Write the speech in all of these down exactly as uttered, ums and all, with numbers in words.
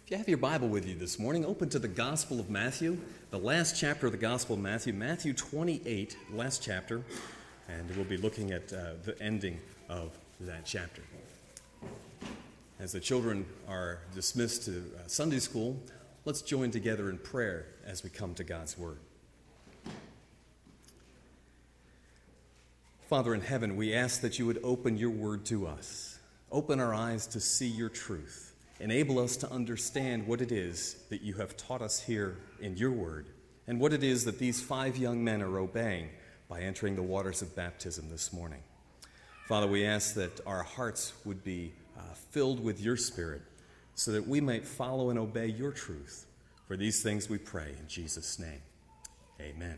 If you have your Bible with you this morning, open to the Gospel of Matthew, the last chapter of the Gospel of Matthew, Matthew twenty-eight, last chapter, and we'll be looking at uh, the ending of that chapter. As the children are dismissed to uh, Sunday school, let's join together in prayer as we come to God's Word. Father in heaven, we ask that you would open your Word to us. Open our eyes to see your truth. Enable us to understand what it is that you have taught us here in your word, and what it is that these five young men are obeying by entering the waters of baptism this morning. Father, we ask that our hearts would be uh, filled with your Spirit, so that we might follow and obey your truth. For these things we pray in Jesus' name. Amen.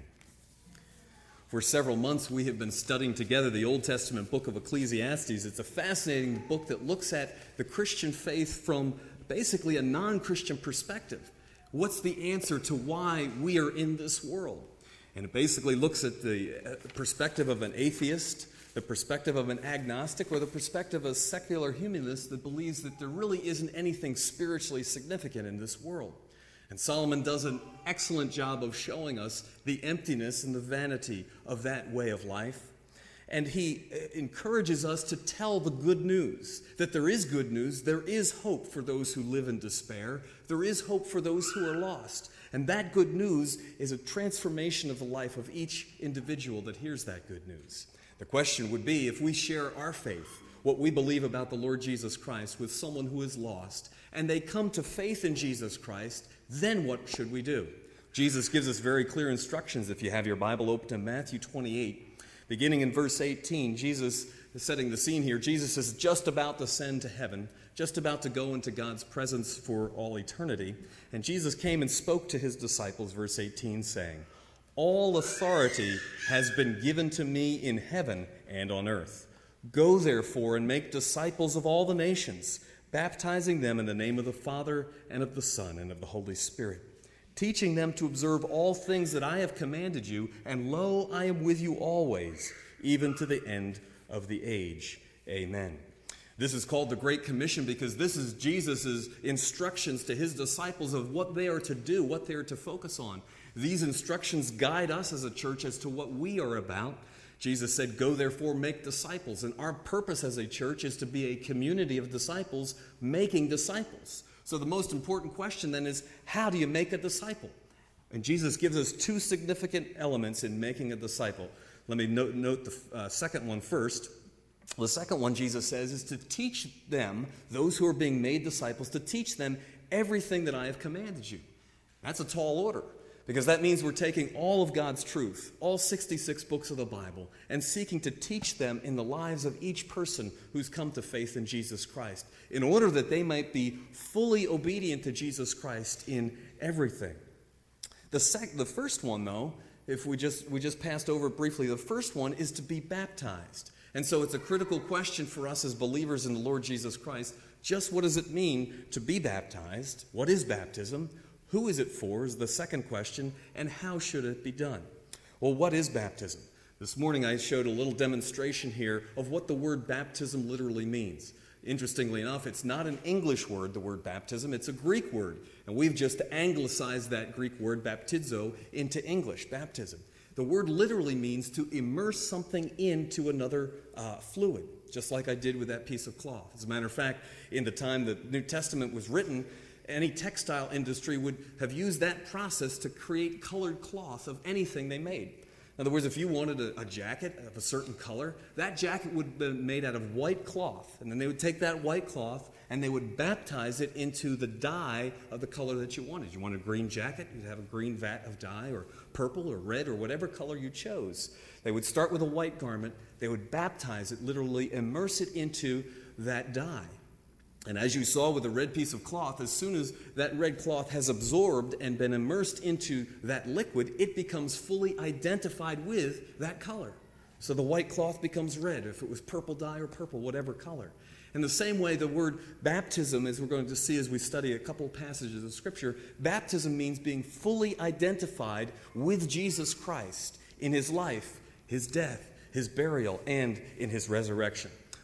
For several months, we have been studying together the Old Testament book of Ecclesiastes. It's a fascinating book that looks at the Christian faith from basically a non-Christian perspective. What's the answer to why we are in this world? And it basically looks at the perspective of an atheist, the perspective of an agnostic, or the perspective of a secular humanist that believes that there really isn't anything spiritually significant in this world. And Solomon does an excellent job of showing us the emptiness and the vanity of that way of life. And he encourages us to tell the good news, that there is good news, there is hope for those who live in despair, there is hope for those who are lost. And that good news is a transformation of the life of each individual that hears that good news. The question would be, if we share our faith, what we believe about the Lord Jesus Christ, with someone who is lost, and they come to faith in Jesus Christ, then what should we do? Jesus gives us very clear instructions. If you have your Bible open to Matthew twenty-eight, beginning in verse eighteen, Jesus is setting the scene here. Jesus is just about to ascend to heaven, just about to go into God's presence for all eternity. And Jesus came and spoke to his disciples, verse eighteen, saying, "All authority has been given to me in heaven and on earth. Go therefore and make disciples of all the nations, baptizing them in the name of the Father and of the Son and of the Holy Spirit, teaching them to observe all things that I have commanded you, and lo, I am with you always, even to the end of the age. Amen." This is called the Great Commission because this is Jesus' instructions to his disciples of what they are to do, what they are to focus on. These instructions guide us as a church as to what we are about. Jesus said, "Go therefore, make disciples." And our purpose as a church is to be a community of disciples making disciples. So the most important question then is, how do you make a disciple? And Jesus gives us two significant elements in making a disciple. Let me note, note the uh, second one first. The second one, Jesus says, is to teach them, those who are being made disciples, to teach them everything that I have commanded you. That's a tall order. Because that means we're taking all of God's truth, all sixty-six books of the Bible, and seeking to teach them in the lives of each person who's come to faith in Jesus Christ, in order that they might be fully obedient to Jesus Christ in everything. The sec- the first one, though, if we just we just passed over it briefly, the first one is to be baptized. And so it's a critical question for us as believers in the Lord Jesus Christ. Just what does it mean to be baptized? What is baptism? Who is it for is the second question, and how should it be done? Well, what is baptism? This morning I showed a little demonstration here of what the word baptism literally means. Interestingly enough, it's not an English word, the word baptism, it's a Greek word. And we've just anglicized that Greek word baptizo into English, baptism. The word literally means to immerse something into another uh, fluid, just like I did with that piece of cloth. As a matter of fact, in the time the New Testament was written, any textile industry would have used that process to create colored cloth of anything they made. In other words, if you wanted a, a jacket of a certain color, that jacket would have been made out of white cloth. And then they would take that white cloth and they would baptize it into the dye of the color that you wanted. You wanted a green jacket, you'd have a green vat of dye, or purple or red or whatever color you chose. They would start with a white garment, they would baptize it, literally immerse it into that dye. And as you saw with a red piece of cloth, as soon as that red cloth has absorbed and been immersed into that liquid, it becomes fully identified with that color. So the white cloth becomes red, if it was purple dye or purple, whatever color. In the same way, the word baptism, as we're going to see as we study a couple passages of Scripture, baptism means being fully identified with Jesus Christ in his life, his death, his burial, and in his resurrection.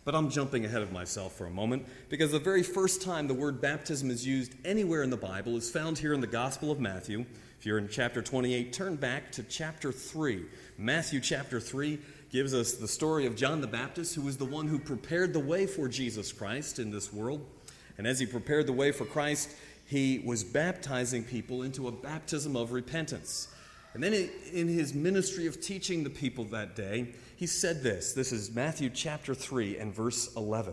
But I'm jumping ahead of myself for a moment, because the very first time the word baptism is used anywhere in the Bible is found here in the Gospel of Matthew. If you're in chapter twenty-eight, turn back to chapter three. Matthew chapter three gives us the story of John the Baptist, who was the one who prepared the way for Jesus Christ in this world. And as he prepared the way for Christ, he was baptizing people into a baptism of repentance. And then in his ministry of teaching the people that day, he said this. This is Matthew chapter three and verse eleven.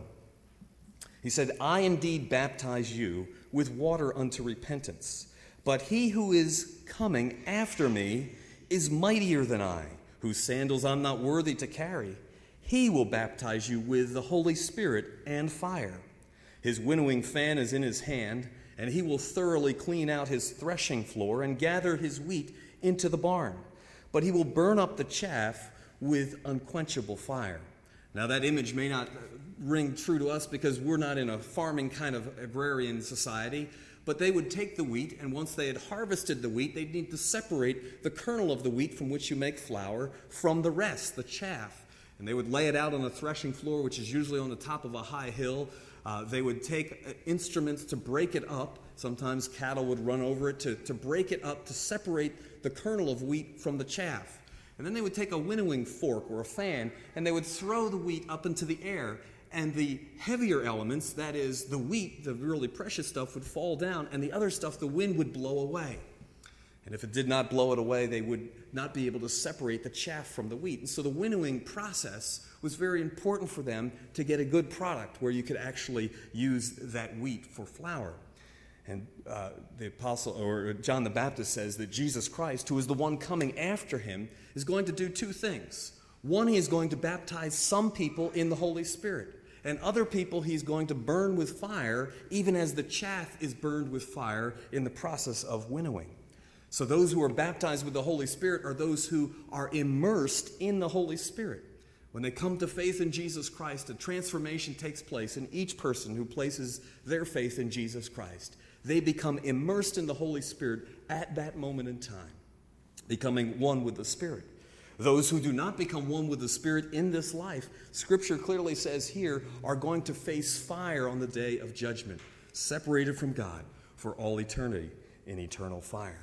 He said, I indeed baptize you with water unto repentance, but he who is coming after me is mightier than I, whose sandals I'm not worthy to carry. He will baptize you with the Holy Spirit and fire. His winnowing fan is in his hand, and he will thoroughly clean out his threshing floor and gather his wheat into the barn. But he will burn up the chaff with unquenchable fire. Now that image may not ring true to us because we're not in a farming kind of agrarian society, but they would take the wheat, and once they had harvested the wheat, they'd need to separate the kernel of the wheat from which you make flour from the rest, the chaff. And they would lay it out on a threshing floor, which is usually on the top of a high hill. Uh, they would take uh, instruments to break it up. Sometimes cattle would run over it to, to break it up, to separate the kernel of wheat from the chaff. And then they would take a winnowing fork or a fan, and they would throw the wheat up into the air. And the heavier elements, that is the wheat, the really precious stuff, would fall down, and the other stuff the wind would blow away. And if it did not blow it away, they would not be able to separate the chaff from the wheat. And so the winnowing process was very important for them to get a good product where you could actually use that wheat for flour. And uh, the apostle, or John the Baptist, says that Jesus Christ, who is the one coming after him, is going to do two things. One, he is going to baptize some people in the Holy Spirit. And other people he's going to burn with fire, even as the chaff is burned with fire in the process of winnowing. So those who are baptized with the Holy Spirit are those who are immersed in the Holy Spirit. When they come to faith in Jesus Christ, a transformation takes place in each person who places their faith in Jesus Christ. They become immersed in the Holy Spirit at that moment in time, becoming one with the Spirit. Those who do not become one with the Spirit in this life, Scripture clearly says here, are going to face fire on the day of judgment, separated from God for all eternity in eternal fire.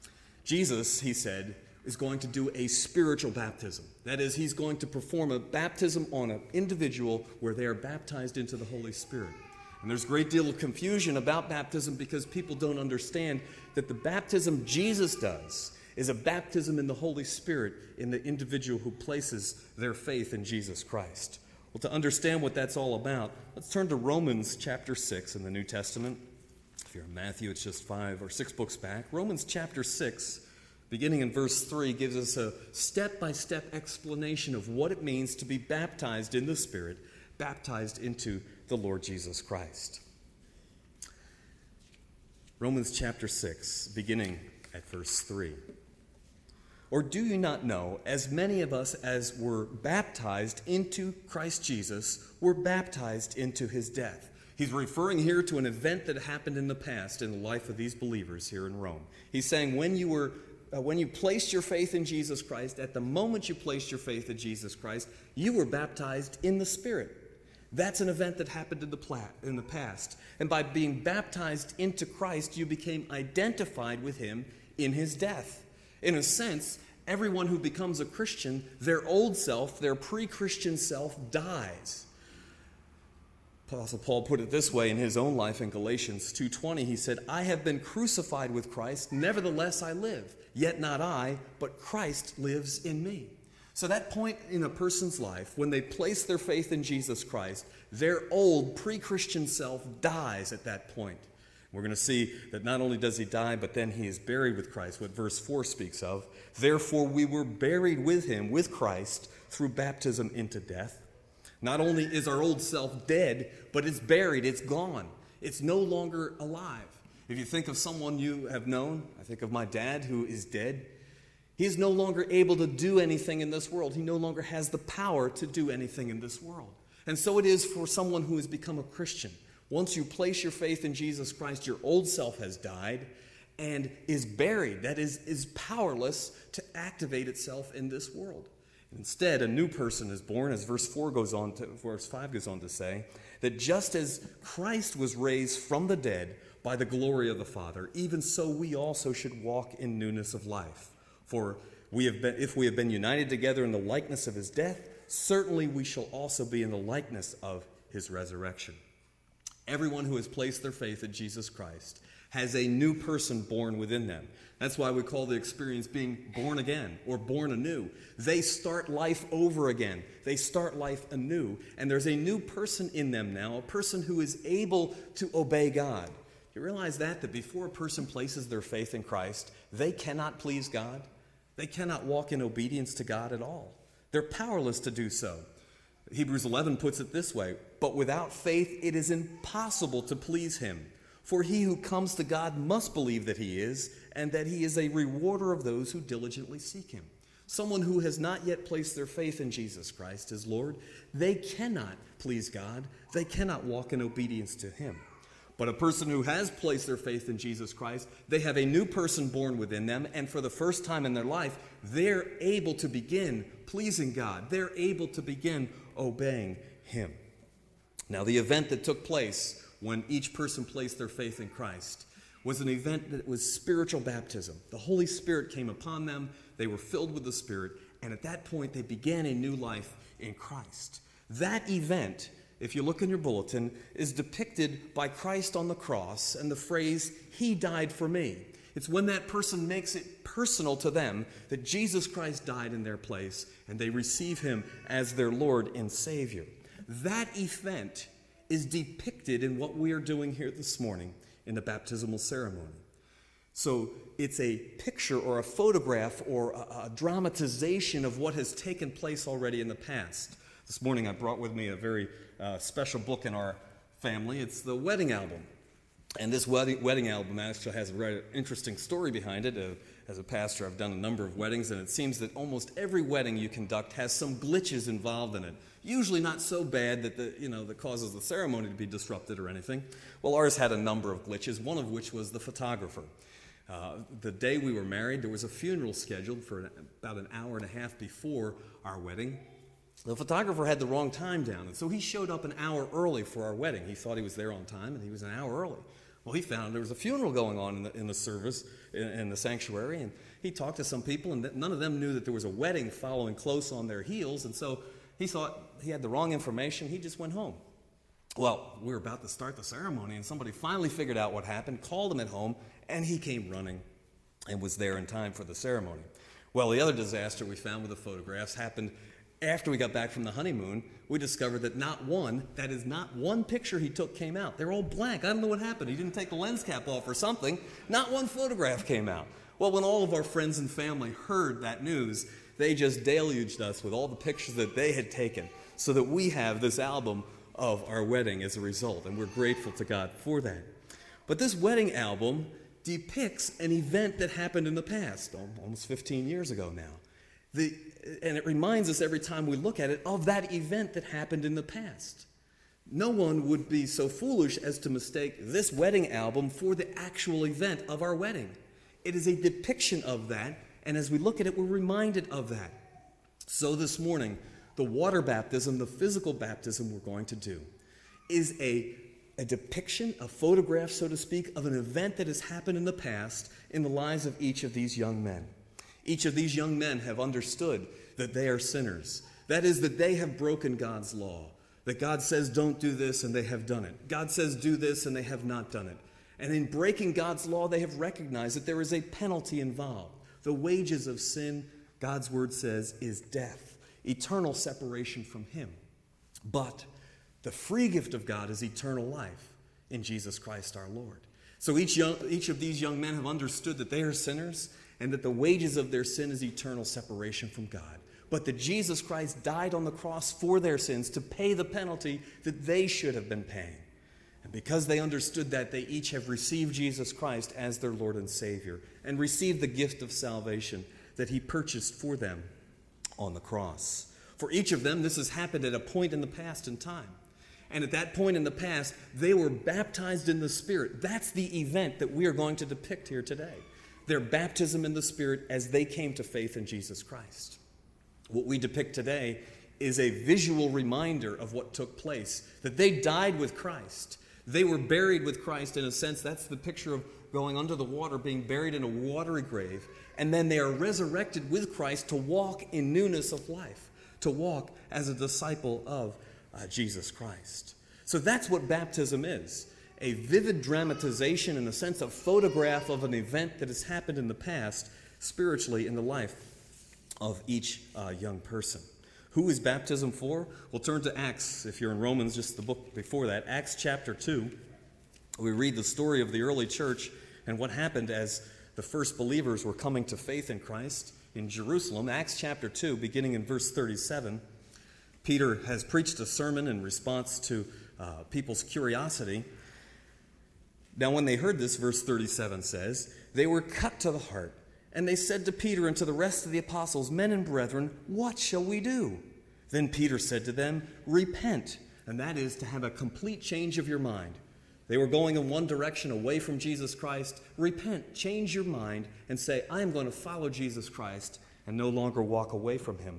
Jesus, he said, is going to do a spiritual baptism. That is, he's going to perform a baptism on an individual where they are baptized into the Holy Spirit. And there's a great deal of confusion about baptism because people don't understand that the baptism Jesus does is a baptism in the Holy Spirit in the individual who places their faith in Jesus Christ. Well, to understand what that's all about, let's turn to Romans chapter six in the New Testament. If you're in Matthew, it's just five or six books back. Romans chapter six, beginning in verse three, gives us a step-by-step explanation of what it means to be baptized in the Spirit, baptized into the Lord Jesus Christ. Romans chapter six, beginning at verse three. Or do you not know, as many of us as were baptized into Christ Jesus were baptized into his death? He's referring here to an event that happened in the past in the life of these believers here in Rome. He's saying when you were, uh, when you placed your faith in Jesus Christ, at the moment you placed your faith in Jesus Christ, you were baptized in the Spirit. That's an event that happened in the, pla- in the past. And by being baptized into Christ, you became identified with him in his death. In a sense, everyone who becomes a Christian, their old self, their pre-Christian self, dies. Apostle Paul put it this way in his own life in Galatians two twenty. He said, I have been crucified with Christ, nevertheless I live. Yet not I, but Christ lives in me. So that point in a person's life, when they place their faith in Jesus Christ, their old pre-Christian self dies at that point. We're going to see that not only does he die, but then he is buried with Christ, what verse four speaks of. Therefore we were buried with him, with Christ, through baptism into death. Not only is our old self dead, but it's buried, it's gone. It's no longer alive. If you think of someone you have known, I think of my dad who is dead. He is no longer able to do anything in this world. He no longer has the power to do anything in this world. And so it is for someone who has become a Christian. Once you place your faith in Jesus Christ, your old self has died and is buried. That is, is powerless to activate itself in this world. Instead, a new person is born, as verse four goes on to, verse five goes on to say, that just as Christ was raised from the dead by the glory of the Father, even so we also should walk in newness of life. For we have been, if we have been united together in the likeness of his death, certainly we shall also be in the likeness of his resurrection. Everyone who has placed their faith in Jesus Christ has a new person born within them. That's why we call the experience being born again or born anew. They start life over again. They start life anew. And there's a new person in them now, a person who is able to obey God. You realize that, that before a person places their faith in Christ, they cannot please God. They cannot walk in obedience to God at all. They're powerless to do so. Hebrews eleven puts it this way, but without faith it is impossible to please him. For he who comes to God must believe that he is, and that he is a rewarder of those who diligently seek him. Someone who has not yet placed their faith in Jesus Christ as Lord, they cannot please God. They cannot walk in obedience to him. But a person who has placed their faith in Jesus Christ, they have a new person born within them, and for the first time in their life, they're able to begin pleasing God. They're able to begin obeying him. Now, the event that took place when each person placed their faith in Christ was an event that was spiritual baptism. The Holy Spirit came upon them. They were filled with the Spirit, and at that point, they began a new life in Christ. That event, if you look in your bulletin, is depicted by Christ on the cross and the phrase, "He died for me." It's when that person makes it personal to them that Jesus Christ died in their place and they receive him as their Lord and Savior. That event is depicted in what we are doing here this morning in the baptismal ceremony. So it's a picture or a photograph or a, a dramatization of what has taken place already in the past. This morning I brought with me a very uh, special book in our family. It's the wedding album. And this wedding, wedding album actually has a very interesting story behind it. Uh, as a pastor, I've done a number of weddings, and it seems that almost every wedding you conduct has some glitches involved in it. Usually not so bad that the, you know, that causes the ceremony to be disrupted or anything. Well, ours had a number of glitches, one of which was the photographer. Uh, the day we were married, there was a funeral scheduled for an, about an hour and a half before our wedding. The photographer had the wrong time down, and so he showed up an hour early for our wedding. He thought he was there on time, and he was an hour early. Well, he found there was a funeral going on in the, in the service, in, in the sanctuary, and he talked to some people, and none of them knew that there was a wedding following close on their heels, and so he thought he had the wrong information. He just went home. Well, we were about to start the ceremony, and somebody finally figured out what happened, called him at home, and he came running and was there in time for the ceremony. Well, the other disaster we found with the photographs happened after we got back from the honeymoon. We discovered that not one, that is not one picture he took came out. They were all blank. I don't know what happened. He didn't take the lens cap off or something. Not one photograph came out. Well, when all of our friends and family heard that news, they just deluged us with all the pictures that they had taken so that we have this album of our wedding as a result, and we're grateful to God for that. But this wedding album depicts an event that happened in the past, almost fifteen years ago now. The, and it reminds us every time we look at it of that event that happened in the past. No one would be so foolish as to mistake this wedding album for the actual event of our wedding. It is a depiction of that, and as we look at it, we're reminded of that. So this morning, the water baptism, the physical baptism we're going to do, is a, a depiction, a photograph, so to speak, of an event that has happened in the past in the lives of each of these young men. Each of these young men have understood that they are sinners. That is, that they have broken God's law. That God says don't do this, and they have done it. God says do this, and they have not done it. And in breaking God's law, they have recognized that there is a penalty involved. The wages of sin, God's word says, is death, eternal separation from him. But the free gift of God is eternal life in Jesus Christ our Lord. So each, young, each of these young men have understood that they are sinners, and that the wages of their sin is eternal separation from God. But that Jesus Christ died on the cross for their sins to pay the penalty that they should have been paying. And because they understood that, they each have received Jesus Christ as their Lord and Savior and received the gift of salvation that he purchased for them on the cross. For each of them, this has happened at a point in the past in time. And at that point in the past, they were baptized in the Spirit. That's the event that we are going to depict here today. Their baptism in the Spirit as they came to faith in Jesus Christ. What we depict today is a visual reminder of what took place, that they died with Christ. They were buried with Christ in a sense. That's the picture of going under the water, being buried in a watery grave, and then they are resurrected with Christ to walk in newness of life, to walk as a disciple of uh, Jesus Christ. So that's what baptism is, a vivid dramatization, in a sense, a photograph of an event that has happened in the past, spiritually in the life of each uh, young person. Who is baptism for? We'll turn to Acts, if you're in Romans, just the book before that. Acts chapter two. We read the story of the early church and what happened as the first believers were coming to faith in Christ in Jerusalem. Acts chapter two, beginning in verse thirty-seven. Peter has preached a sermon in response to uh, people's curiosity. Now when they heard this, verse thirty-seven says, they were cut to the heart. And they said to Peter and to the rest of the apostles, men and brethren, what shall we do? Then Peter said to them, repent. And that is to have a complete change of your mind. They were going in one direction away from Jesus Christ. Repent, change your mind, and say, I am going to follow Jesus Christ and no longer walk away from him.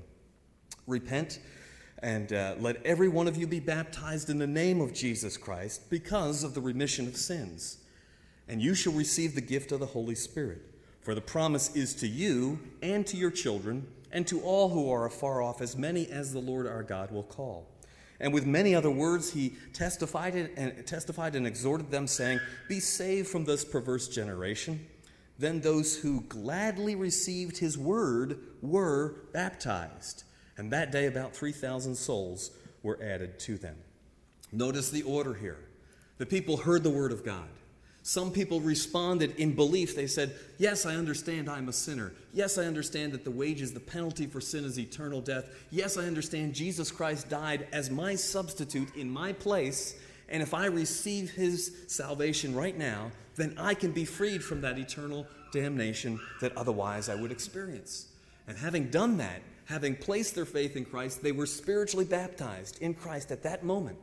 Repent, and uh, let every one of you be baptized in the name of Jesus Christ because of the remission of sins. And you shall receive the gift of the Holy Spirit. For the promise is to you and to your children and to all who are afar off, as many as the Lord our God will call. And with many other words he testified and testified and exhorted them, saying, be saved from this perverse generation. Then those who gladly received his word were baptized. And that day about three thousand souls were added to them. Notice the order here. The people heard the word of God. Some people responded in belief. They said, yes, I understand I'm a sinner. Yes, I understand that the wages, the penalty for sin is eternal death. Yes, I understand Jesus Christ died as my substitute in my place. And if I receive his salvation right now, then I can be freed from that eternal damnation that otherwise I would experience. And having done that, having placed their faith in Christ, they were spiritually baptized in Christ at that moment.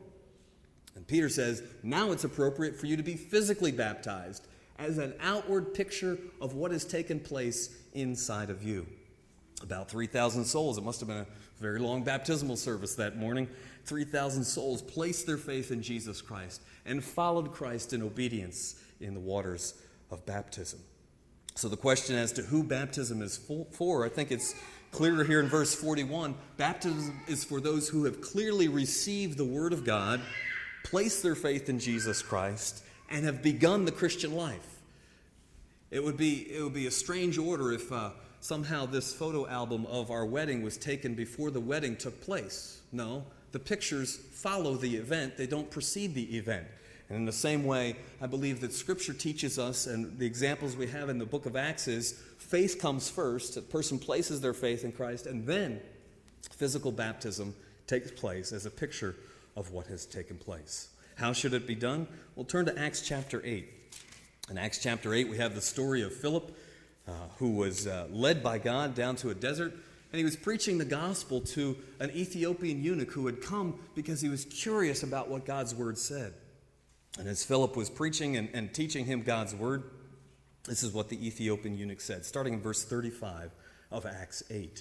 And Peter says, now it's appropriate for you to be physically baptized as an outward picture of what has taken place inside of you. About three thousand souls. It must have been a very long baptismal service that morning. three thousand souls placed their faith in Jesus Christ and followed Christ in obedience in the waters of baptism. So the question as to who baptism is for, I think it's clearer here in verse forty-one. Baptism is for those who have clearly received the word of God, placed their faith in Jesus Christ, and have begun the Christian life. It would be, it would be a strange order if uh, somehow this photo album of our wedding was taken before the wedding took place. No, the pictures follow the event. They don't precede the event. And in the same way, I believe that Scripture teaches us, and the examples we have in the book of Acts is, faith comes first. A person places their faith in Christ, and then physical baptism takes place as a picture of what has taken place. How should it be done? We'll turn to Acts chapter eight. In Acts chapter eight, we have the story of Philip, uh, who was uh, led by God down to a desert, and he was preaching the gospel to an Ethiopian eunuch who had come because he was curious about what God's word said. And as Philip was preaching and, and teaching him God's word, this is what the Ethiopian eunuch said, starting in verse thirty-five of Acts eight.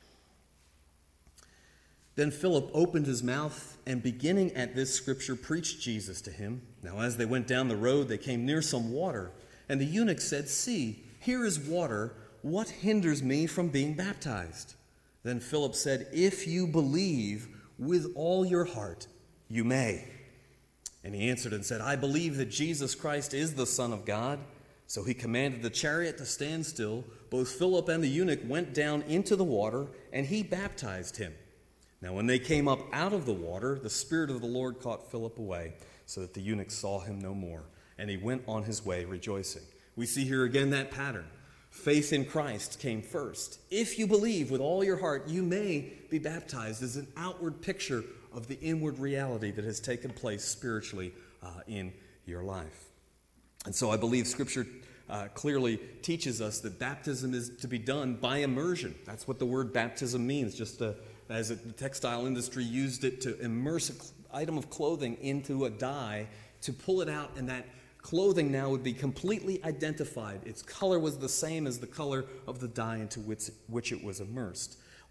Then Philip opened his mouth and, beginning at this scripture, preached Jesus to him. Now as they went down the road, they came near some water. And the eunuch said, see, here is water. What hinders me from being baptized? Then Philip said, if you believe with all your heart, you may. And he answered and said, I believe that Jesus Christ is the Son of God. So he commanded the chariot to stand still. Both Philip and the eunuch went down into the water, and he baptized him. Now when they came up out of the water, the Spirit of the Lord caught Philip away, so that the eunuch saw him no more, and he went on his way rejoicing. We see here again that pattern. Faith in Christ came first. If you believe with all your heart, you may be baptized as an outward picture of the inward reality that has taken place spiritually uh, in your life. And so I believe Scripture uh, clearly teaches us that baptism is to be done by immersion. That's what the word baptism means, just uh, as the textile industry used it to immerse an item of clothing into a dye to pull it out, and that clothing now would be completely identified. Its color was the same as the color of the dye into which, which it was immersed.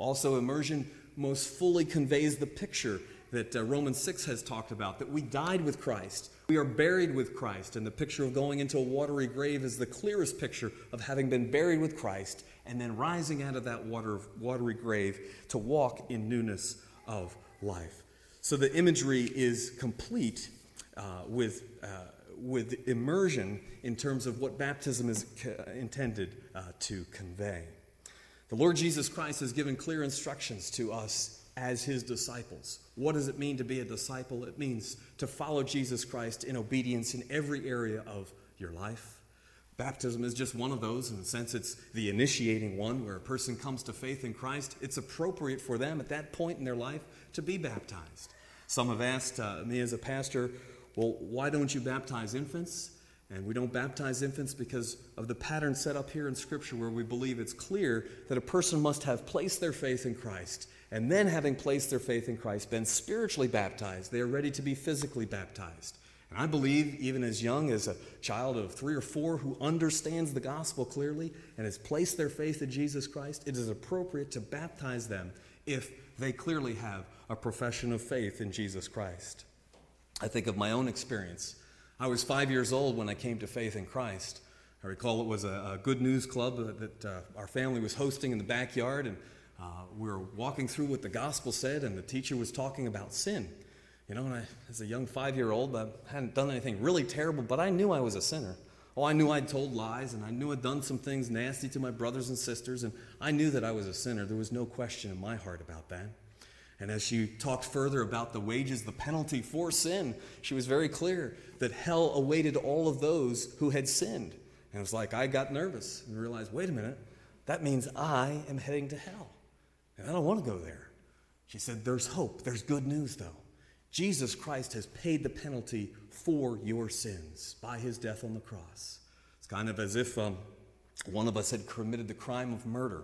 Also, immersion most fully conveys the picture that uh, Romans six has talked about, that we died with Christ. We are buried with Christ, and the picture of going into a watery grave is the clearest picture of having been buried with Christ and then rising out of that water, watery grave to walk in newness of life. So the imagery is complete uh, with, uh, with immersion in terms of what baptism is co- intended uh, to convey. The Lord Jesus Christ has given clear instructions to us as his disciples. What does it mean to be a disciple? It means to follow Jesus Christ in obedience in every area of your life. Baptism is just one of those. In a sense, it's the initiating one where a person comes to faith in Christ. It's appropriate for them at that point in their life to be baptized. Some have asked uh, me as a pastor, well, why don't you baptize infants? And we don't baptize infants because of the pattern set up here in Scripture, where we believe it's clear that a person must have placed their faith in Christ, and then having placed their faith in Christ, been spiritually baptized, they are ready to be physically baptized. And I believe even as young as a child of three or four who understands the gospel clearly and has placed their faith in Jesus Christ, it is appropriate to baptize them if they clearly have a profession of faith in Jesus Christ. I think of my own experience. I was five years old when I came to faith in Christ. I recall it was a, a good news club that uh, our family was hosting in the backyard, and uh, we were walking through what the gospel said, and the teacher was talking about sin. You know, and I, as a young five-year-old, I hadn't done anything really terrible, but I knew I was a sinner. Oh, I knew I'd told lies, and I knew I'd done some things nasty to my brothers and sisters, and I knew that I was a sinner. There was no question in my heart about that. And as she talked further about the wages, the penalty for sin, she was very clear that hell awaited all of those who had sinned. And it was like I got nervous and realized, wait a minute, that means I am heading to hell. And I don't want to go there. She said, there's hope. There's good news, though. Jesus Christ has paid the penalty for your sins by his death on the cross. It's kind of as if um, one of us had committed the crime of murder,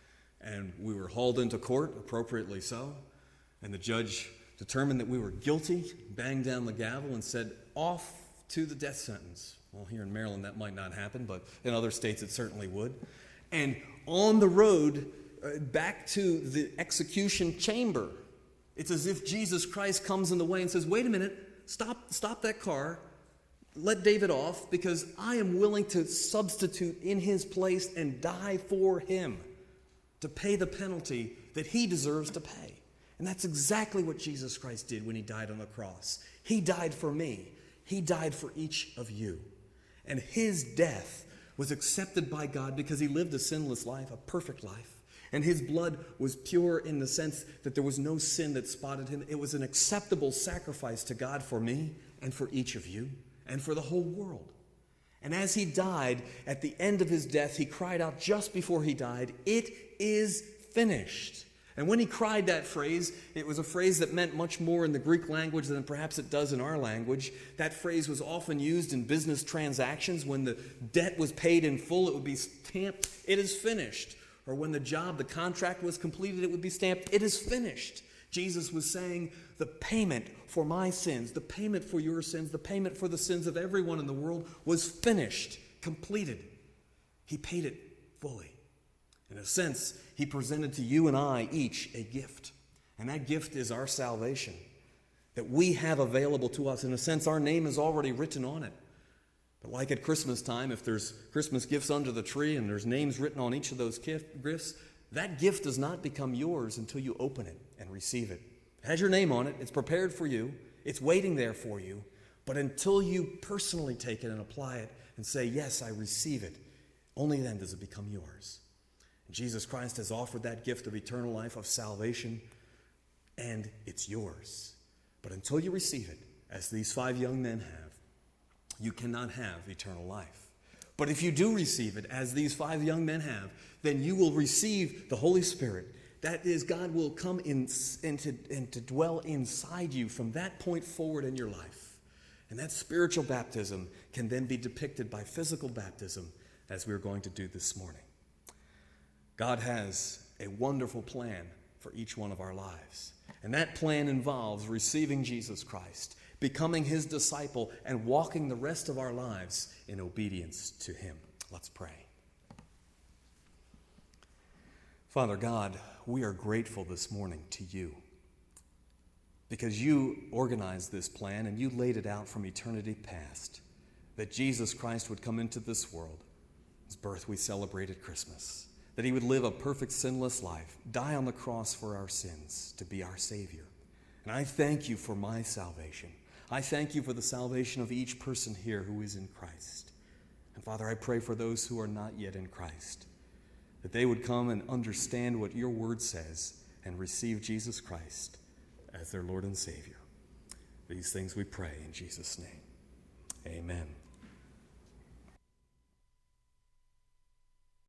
and we were hauled into court, appropriately so, and the judge determined that we were guilty, banged down the gavel, and said, off to the death sentence. Well, here in Maryland that might not happen, but in other states it certainly would. And on the road uh, back to the execution chamber, it's as if Jesus Christ comes in the way and says, wait a minute, stop, stop that car, let David off, because I am willing to substitute in his place and die for him to pay the penalty that he deserves to pay. And that's exactly what Jesus Christ did when he died on the cross. He died for me. He died for each of you. And his death was accepted by God because he lived a sinless life, a perfect life. And his blood was pure in the sense that there was no sin that spotted him. It was an acceptable sacrifice to God for me and for each of you and for the whole world. And as he died, at the end of his death, he cried out just before he died, "It is finished." And when he cried that phrase, it was a phrase that meant much more in the Greek language than perhaps it does in our language. That phrase was often used in business transactions. When the debt was paid in full, it would be stamped, "It is finished." Or when the job, the contract was completed, it would be stamped, "It is finished." Jesus was saying the payment for my sins, the payment for your sins, the payment for the sins of everyone in the world was finished, completed. He paid it fully. In a sense, he presented to you and I each a gift. And that gift is our salvation that we have available to us. In a sense, our name is already written on it. But like at Christmas time, if there's Christmas gifts under the tree and there's names written on each of those gifts, that gift does not become yours until you open it and receive it. It has your name on it. It's prepared for you. It's waiting there for you. But until you personally take it and apply it and say, "Yes, I receive it," only then does it become yours. And Jesus Christ has offered that gift of eternal life, of salvation, and it's yours. But until you receive it, as these five young men have, you cannot have eternal life. But if you do receive it, as these five young men have, then you will receive the Holy Spirit. That is, God will come in and to, and to dwell inside you from that point forward in your life. And that spiritual baptism can then be depicted by physical baptism, as we're going to do this morning. God has a wonderful plan for each one of our lives. And that plan involves receiving Jesus Christ, becoming his disciple, and walking the rest of our lives in obedience to him. Let's pray. Father God, we are grateful this morning to you because you organized this plan and you laid it out from eternity past, that Jesus Christ would come into this world. His birth we celebrate at Christmas, that he would live a perfect sinless life, die on the cross for our sins to be our Savior. And I thank you for my salvation. I thank you for the salvation of each person here who is in Christ. And Father, I pray for those who are not yet in Christ, that they would come and understand what your word says and receive Jesus Christ as their Lord and Savior. These things we pray in Jesus' name. Amen.